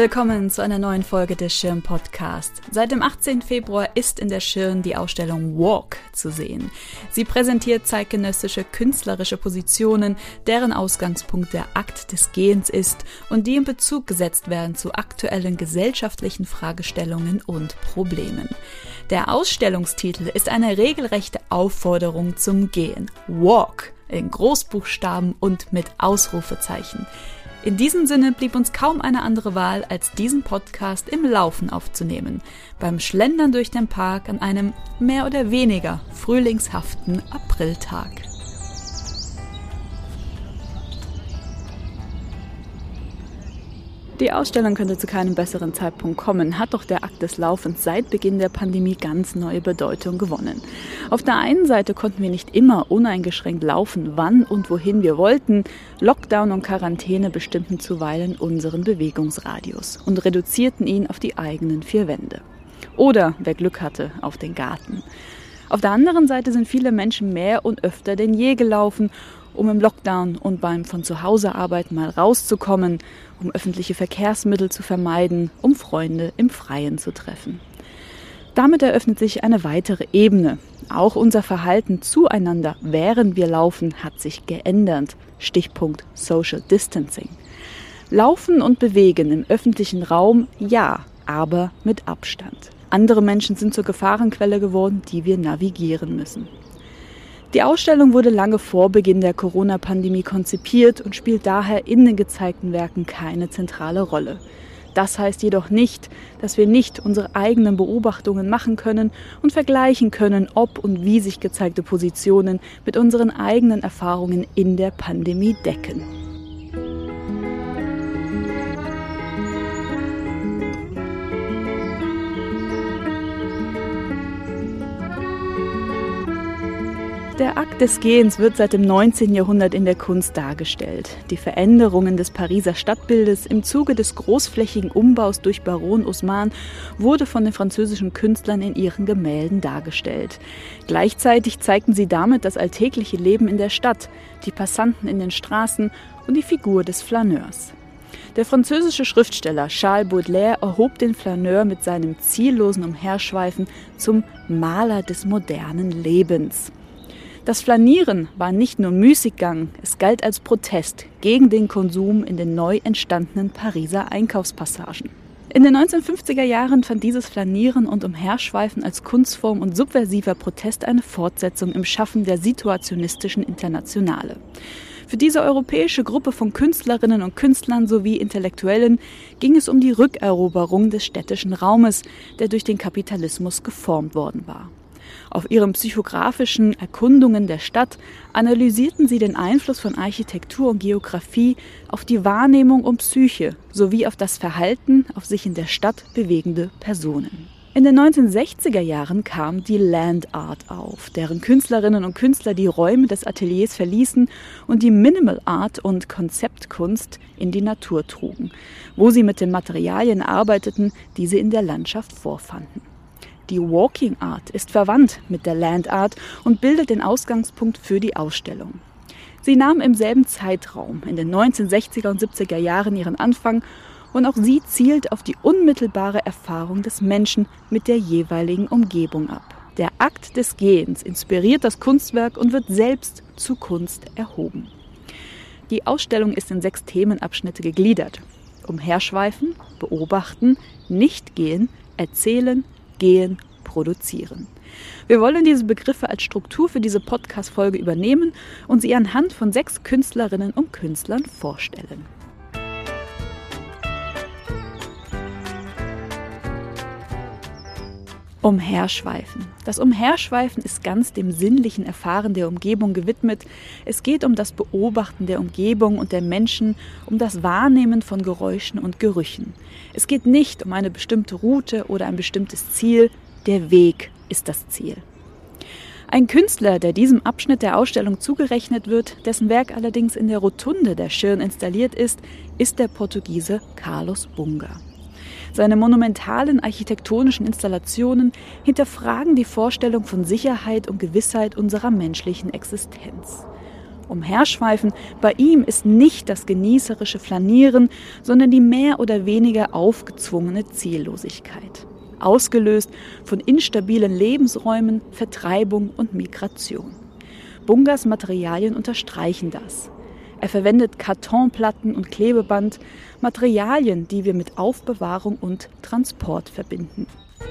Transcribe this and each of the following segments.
Willkommen zu einer neuen Folge des Schirn Podcasts. Seit dem 18. Februar ist in der Schirn die Ausstellung Walk zu sehen. Sie präsentiert zeitgenössische künstlerische Positionen, deren Ausgangspunkt der Akt des Gehens ist und die in Bezug gesetzt werden zu aktuellen gesellschaftlichen Fragestellungen und Problemen. Der Ausstellungstitel ist eine regelrechte Aufforderung zum Gehen. Walk in Großbuchstaben und mit Ausrufezeichen. In diesem Sinne blieb uns kaum eine andere Wahl, als diesen Podcast im Laufen aufzunehmen, beim Schlendern durch den Park an einem mehr oder weniger frühlingshaften Apriltag. Die Ausstellung könnte zu keinem besseren Zeitpunkt kommen, hat doch der Akt des Laufens seit Beginn der Pandemie ganz neue Bedeutung gewonnen. Auf der einen Seite konnten wir nicht immer uneingeschränkt laufen, wann und wohin wir wollten. Lockdown und Quarantäne bestimmten zuweilen unseren Bewegungsradius und reduzierten ihn auf die eigenen vier Wände. Oder, wer Glück hatte, auf den Garten. Auf der anderen Seite sind viele Menschen mehr und öfter denn je gelaufen, um im Lockdown und beim von zu Hause arbeiten mal rauszukommen, um öffentliche Verkehrsmittel zu vermeiden, um Freunde im Freien zu treffen. Damit eröffnet sich eine weitere Ebene. Auch unser Verhalten zueinander, während wir laufen, hat sich geändert. Stichpunkt Social Distancing. Laufen und bewegen im öffentlichen Raum, ja, aber mit Abstand. Andere Menschen sind zur Gefahrenquelle geworden, die wir navigieren müssen. Die Ausstellung wurde lange vor Beginn der Corona-Pandemie konzipiert und spielt daher in den gezeigten Werken keine zentrale Rolle. Das heißt jedoch nicht, dass wir nicht unsere eigenen Beobachtungen machen können und vergleichen können, ob und wie sich gezeigte Positionen mit unseren eigenen Erfahrungen in der Pandemie decken. Der Akt des Gehens wird seit dem 19. Jahrhundert in der Kunst dargestellt. Die Veränderungen des Pariser Stadtbildes im Zuge des großflächigen Umbaus durch Baron Haussmann wurde von den französischen Künstlern in ihren Gemälden dargestellt. Gleichzeitig zeigten sie damit das alltägliche Leben in der Stadt, die Passanten in den Straßen und die Figur des Flaneurs. Der französische Schriftsteller Charles Baudelaire erhob den Flaneur mit seinem ziellosen Umherschweifen zum Maler des modernen Lebens. Das Flanieren war nicht nur Müßiggang, es galt als Protest gegen den Konsum in den neu entstandenen Pariser Einkaufspassagen. In den 1950er Jahren fand dieses Flanieren und Umherschweifen als Kunstform und subversiver Protest eine Fortsetzung im Schaffen der situationistischen Internationale. Für diese europäische Gruppe von Künstlerinnen und Künstlern sowie Intellektuellen ging es um die Rückeroberung des städtischen Raumes, der durch den Kapitalismus geformt worden war. Auf ihren psychografischen Erkundungen der Stadt analysierten sie den Einfluss von Architektur und Geografie auf die Wahrnehmung und Psyche sowie auf das Verhalten auf sich in der Stadt bewegende Personen. In den 1960er Jahren kam die Land Art auf, deren Künstlerinnen und Künstler die Räume des Ateliers verließen und die Minimal Art und Konzeptkunst in die Natur trugen, wo sie mit den Materialien arbeiteten, die sie in der Landschaft vorfanden. Die Walking Art ist verwandt mit der Land Art und bildet den Ausgangspunkt für die Ausstellung. Sie nahm im selben Zeitraum, in den 1960er und 70er Jahren, ihren Anfang und auch sie zielt auf die unmittelbare Erfahrung des Menschen mit der jeweiligen Umgebung ab. Der Akt des Gehens inspiriert das Kunstwerk und wird selbst zu Kunst erhoben. Die Ausstellung ist in 6 Themenabschnitte gegliedert: Umherschweifen, Beobachten, Nicht-Gehen, Erzählen, Gehen, Produzieren. Wir wollen diese Begriffe als Struktur für diese Podcast-Folge übernehmen und sie anhand von 6 Künstlerinnen und Künstlern vorstellen. Umherschweifen. Das Umherschweifen ist ganz dem sinnlichen Erfahren der Umgebung gewidmet. Es geht um das Beobachten der Umgebung und der Menschen, um das Wahrnehmen von Geräuschen und Gerüchen. Es geht nicht um eine bestimmte Route oder ein bestimmtes Ziel. Der Weg ist das Ziel. Ein Künstler, der diesem Abschnitt der Ausstellung zugerechnet wird, dessen Werk allerdings in der Rotunde der Schirn installiert ist der Portugiese Carlos Bunga. Seine monumentalen architektonischen Installationen hinterfragen die Vorstellung von Sicherheit und Gewissheit unserer menschlichen Existenz. Umherschweifen bei ihm ist nicht das genießerische Flanieren, sondern die mehr oder weniger aufgezwungene Ziellosigkeit. Ausgelöst von instabilen Lebensräumen, Vertreibung und Migration. Bungas Materialien unterstreichen das. Er verwendet Kartonplatten und Klebeband, Materialien, die wir mit Aufbewahrung und Transport verbinden.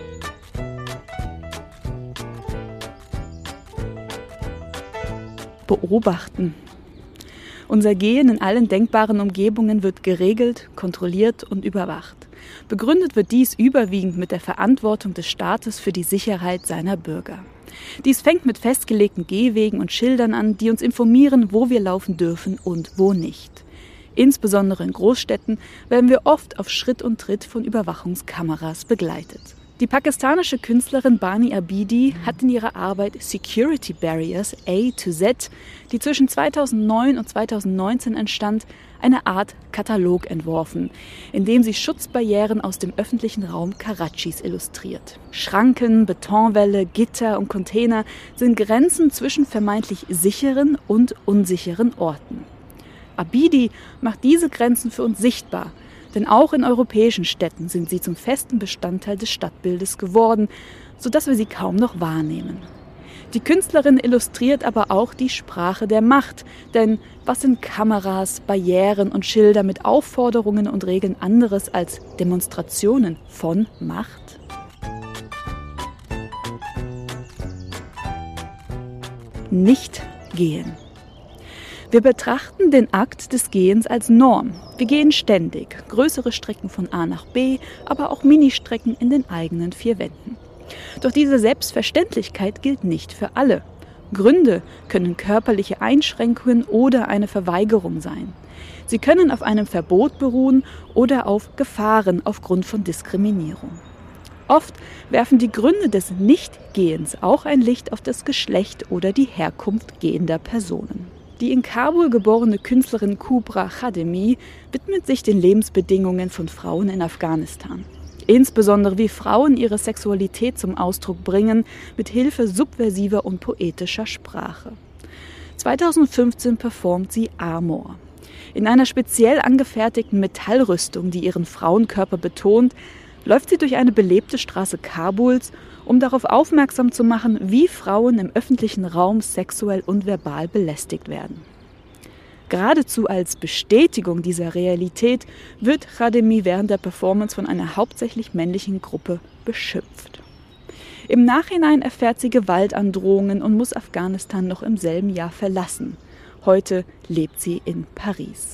Beobachten. Unser Gehen in allen denkbaren Umgebungen wird geregelt, kontrolliert und überwacht. Begründet wird dies überwiegend mit der Verantwortung des Staates für die Sicherheit seiner Bürger. Dies fängt mit festgelegten Gehwegen und Schildern an, die uns informieren, wo wir laufen dürfen und wo nicht. Insbesondere in Großstädten werden wir oft auf Schritt und Tritt von Überwachungskameras begleitet. Die pakistanische Künstlerin Bani Abidi hat in ihrer Arbeit Security Barriers A to Z, die zwischen 2009 und 2019 entstand, eine Art Katalog entworfen, in dem sie Schutzbarrieren aus dem öffentlichen Raum Karachis illustriert. Schranken, Betonwälle, Gitter und Container sind Grenzen zwischen vermeintlich sicheren und unsicheren Orten. Abidi macht diese Grenzen für uns sichtbar, denn auch in europäischen Städten sind sie zum festen Bestandteil des Stadtbildes geworden, sodass wir sie kaum noch wahrnehmen. Die Künstlerin illustriert aber auch die Sprache der Macht, denn was sind Kameras, Barrieren und Schilder mit Aufforderungen und Regeln anderes als Demonstrationen von Macht? Nicht gehen. Wir betrachten den Akt des Gehens als Norm. Wir gehen ständig, größere Strecken von A nach B, aber auch Ministrecken in den eigenen vier Wänden. Doch diese Selbstverständlichkeit gilt nicht für alle. Gründe können körperliche Einschränkungen oder eine Verweigerung sein. Sie können auf einem Verbot beruhen oder auf Gefahren aufgrund von Diskriminierung. Oft werfen die Gründe des Nichtgehens auch ein Licht auf das Geschlecht oder die Herkunft gehender Personen. Die in Kabul geborene Künstlerin Kubra Khademi widmet sich den Lebensbedingungen von Frauen in Afghanistan. Insbesondere wie Frauen ihre Sexualität zum Ausdruck bringen, mit Hilfe subversiver und poetischer Sprache. 2015 performt sie Amor. In einer speziell angefertigten Metallrüstung, die ihren Frauenkörper betont, läuft sie durch eine belebte Straße Kabuls, um darauf aufmerksam zu machen, wie Frauen im öffentlichen Raum sexuell und verbal belästigt werden. Geradezu als Bestätigung dieser Realität wird Khademi während der Performance von einer hauptsächlich männlichen Gruppe beschimpft. Im Nachhinein erfährt sie Gewaltandrohungen und muss Afghanistan noch im selben Jahr verlassen. Heute lebt sie in Paris.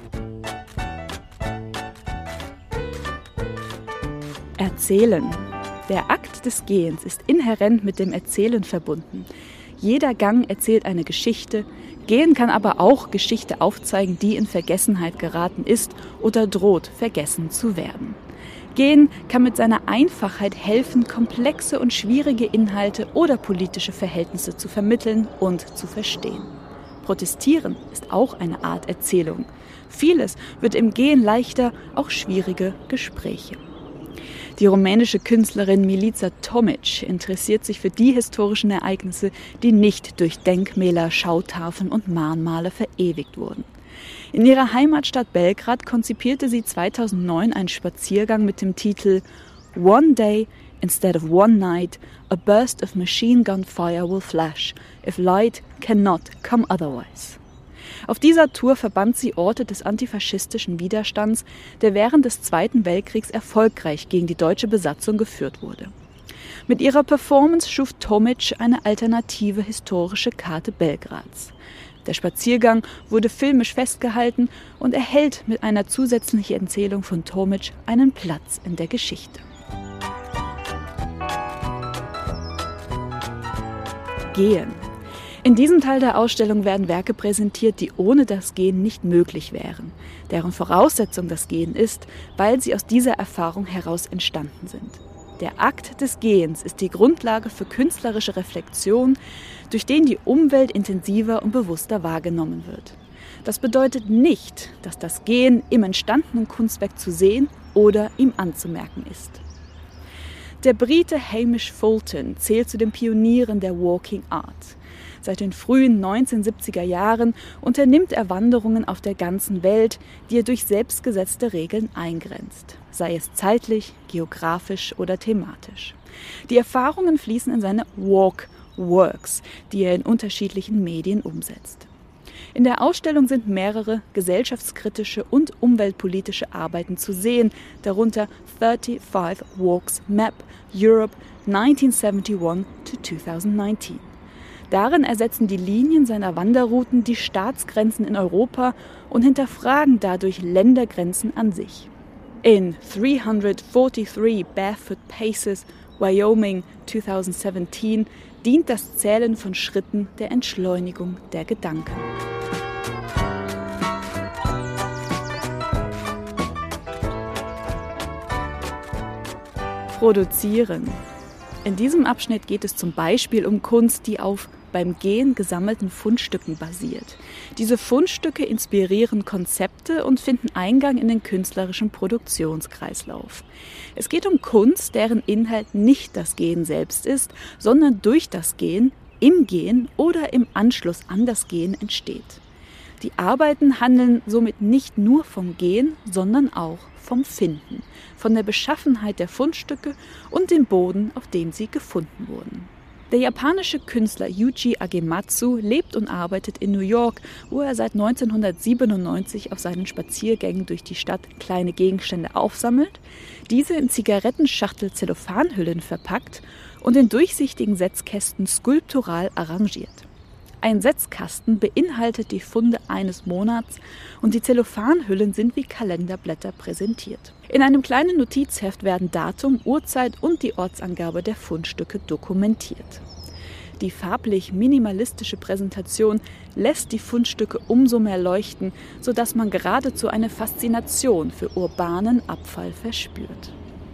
Erzählen. Der Akt des Gehens ist inhärent mit dem Erzählen verbunden. Jeder Gang erzählt eine Geschichte. Gehen kann aber auch Geschichte aufzeigen, die in Vergessenheit geraten ist oder droht, vergessen zu werden. Gehen kann mit seiner Einfachheit helfen, komplexe und schwierige Inhalte oder politische Verhältnisse zu vermitteln und zu verstehen. Protestieren ist auch eine Art Erzählung. Vieles wird im Gehen leichter, auch schwierige Gespräche. Die rumänische Künstlerin Milica Tomic interessiert sich für die historischen Ereignisse, die nicht durch Denkmäler, Schautafeln und Mahnmale verewigt wurden. In ihrer Heimatstadt Belgrad konzipierte sie 2009 einen Spaziergang mit dem Titel One Day instead of one night, a burst of machine gun fire will flash, if light cannot come otherwise. Auf dieser Tour verband sie Orte des antifaschistischen Widerstands, der während des Zweiten Weltkriegs erfolgreich gegen die deutsche Besatzung geführt wurde. Mit ihrer Performance schuf Tomic eine alternative historische Karte Belgrads. Der Spaziergang wurde filmisch festgehalten und erhält mit einer zusätzlichen Erzählung von Tomic einen Platz in der Geschichte. Gehen. In diesem Teil der Ausstellung werden Werke präsentiert, die ohne das Gehen nicht möglich wären, deren Voraussetzung das Gehen ist, weil sie aus dieser Erfahrung heraus entstanden sind. Der Akt des Gehens ist die Grundlage für künstlerische Reflexion, durch den die Umwelt intensiver und bewusster wahrgenommen wird. Das bedeutet nicht, dass das Gehen im entstandenen Kunstwerk zu sehen oder ihm anzumerken ist. Der Brite Hamish Fulton zählt zu den Pionieren der Walking Art. Seit den frühen 1970er Jahren unternimmt er Wanderungen auf der ganzen Welt, die er durch selbstgesetzte Regeln eingrenzt, sei es zeitlich, geografisch oder thematisch. Die Erfahrungen fließen in seine Walk-Works, die er in unterschiedlichen Medien umsetzt. In der Ausstellung sind mehrere gesellschaftskritische und umweltpolitische Arbeiten zu sehen, darunter 35 Walks Map Europe 1971 to 2019. Darin ersetzen die Linien seiner Wanderrouten die Staatsgrenzen in Europa und hinterfragen dadurch Ländergrenzen an sich. In 343 Barefoot Paces Wyoming 2017 dient das Zählen von Schritten der Entschleunigung der Gedanken. Produzieren. In diesem Abschnitt geht es zum Beispiel um Kunst, die auf beim Gehen gesammelten Fundstücken basiert. Diese Fundstücke inspirieren Konzepte und finden Eingang in den künstlerischen Produktionskreislauf. Es geht um Kunst, deren Inhalt nicht das Gehen selbst ist, sondern durch das Gehen, im Gehen oder im Anschluss an das Gehen entsteht. Die Arbeiten handeln somit nicht nur vom Gehen, sondern auch vom Finden, von der Beschaffenheit der Fundstücke und dem Boden, auf dem sie gefunden wurden. Der japanische Künstler Yuji Agematsu lebt und arbeitet in New York, wo er seit 1997 auf seinen Spaziergängen durch die Stadt kleine Gegenstände aufsammelt, diese in Zigarettenschachtel-Zellophanhüllen verpackt und in durchsichtigen Setzkästen skulptural arrangiert. Ein Setzkasten beinhaltet die Funde eines Monats und die Zellophanhüllen sind wie Kalenderblätter präsentiert. In einem kleinen Notizheft werden Datum, Uhrzeit und die Ortsangabe der Fundstücke dokumentiert. Die farblich minimalistische Präsentation lässt die Fundstücke umso mehr leuchten, sodass man geradezu eine Faszination für urbanen Abfall verspürt.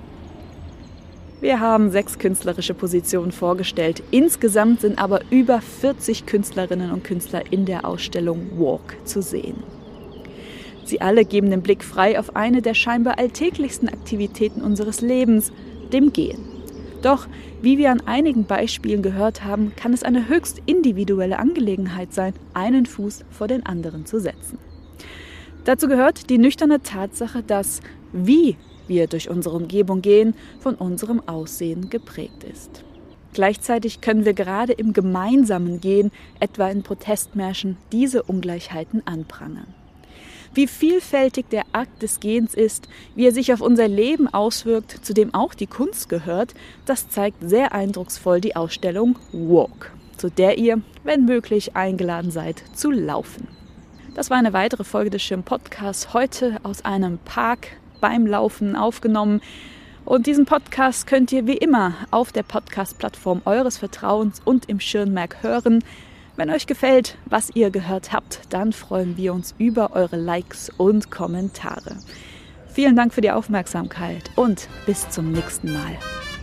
Wir haben 6 künstlerische Positionen vorgestellt. Insgesamt sind aber über 40 Künstlerinnen und Künstler in der Ausstellung Walk zu sehen. Sie alle geben den Blick frei auf eine der scheinbar alltäglichsten Aktivitäten unseres Lebens, dem Gehen. Doch, wie wir an einigen Beispielen gehört haben, kann es eine höchst individuelle Angelegenheit sein, einen Fuß vor den anderen zu setzen. Dazu gehört die nüchterne Tatsache, dass wie wir durch unsere Umgebung gehen, von unserem Aussehen geprägt ist. Gleichzeitig können wir gerade im gemeinsamen Gehen, etwa in Protestmärschen, diese Ungleichheiten anprangern. Wie vielfältig der Akt des Gehens ist, wie er sich auf unser Leben auswirkt, zu dem auch die Kunst gehört, das zeigt sehr eindrucksvoll die Ausstellung Walk, zu der ihr, wenn möglich, eingeladen seid, zu laufen. Das war eine weitere Folge des Schirm-Podcasts, heute aus einem Park beim Laufen aufgenommen. Und diesen Podcast könnt ihr wie immer auf der Podcast-Plattform eures Vertrauens und im Schirnmerk hören. Wenn euch gefällt, was ihr gehört habt, dann freuen wir uns über eure Likes und Kommentare. Vielen Dank für die Aufmerksamkeit und bis zum nächsten Mal.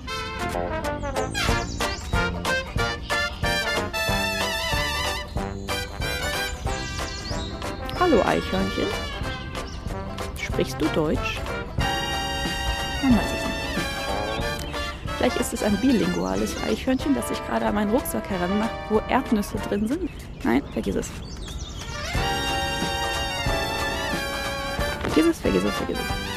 Hallo Eichhörnchen. Sprichst du Deutsch? Man weiß es nicht. Vielleicht ist es ein bilinguales Eichhörnchen, das sich gerade an meinen Rucksack heranmacht, wo Erdnüsse drin sind. Nein, vergiss es. Vergiss es.